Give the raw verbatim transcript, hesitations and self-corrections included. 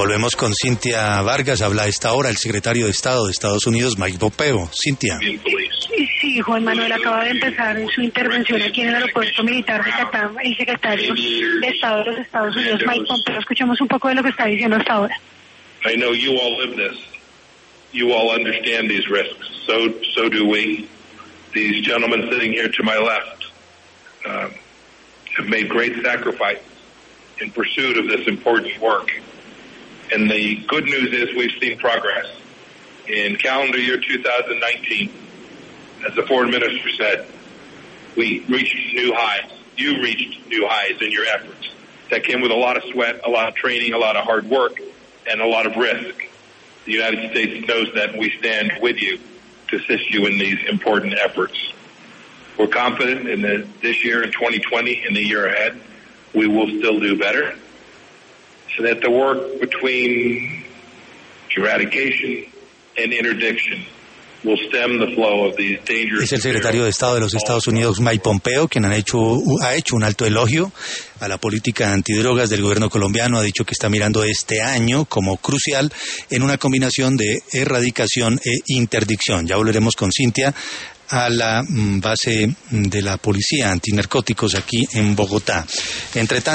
Volvemos con Cintia Vargas. Habla a esta hora el secretario de Estado de Estados Unidos, Mike Pompeo. Cintia. Sí, Juan Manuel, acaba de empezar su intervención aquí en el aeropuerto militar de Catam, el secretario de Estado de los Estados Unidos, Mike Pompeo. Escuchemos un poco de lo que está diciendo hasta ahora. I know you all live this. You all understand these risks. So, so do we. These gentlemen sitting here to my left uh, have made great sacrifices in pursuit of this important work. And the good news is we've seen progress. In calendar year two thousand nineteen, as the foreign minister said, we reached new highs. You reached new highs in your efforts. That came with a lot of sweat, a lot of training, a lot of hard work, and a lot of risk. The United States knows that, and we stand with you to assist you in these important efforts. We're confident in that this year, in twenty twenty, in the year ahead, we will still do better, so that the work between eradication and interdiction will stem the flow of these dangerous. Es el secretario de Estado de los Estados Unidos, Mike Pompeo, quien ha hecho, ha hecho un alto elogio a la política antidrogas del gobierno colombiano. Ha dicho que está mirando este año como crucial en una combinación de erradicación e interdicción. Ya volveremos con Cintia a la base de la policía antinarcóticos aquí en Bogotá. Entre tanto,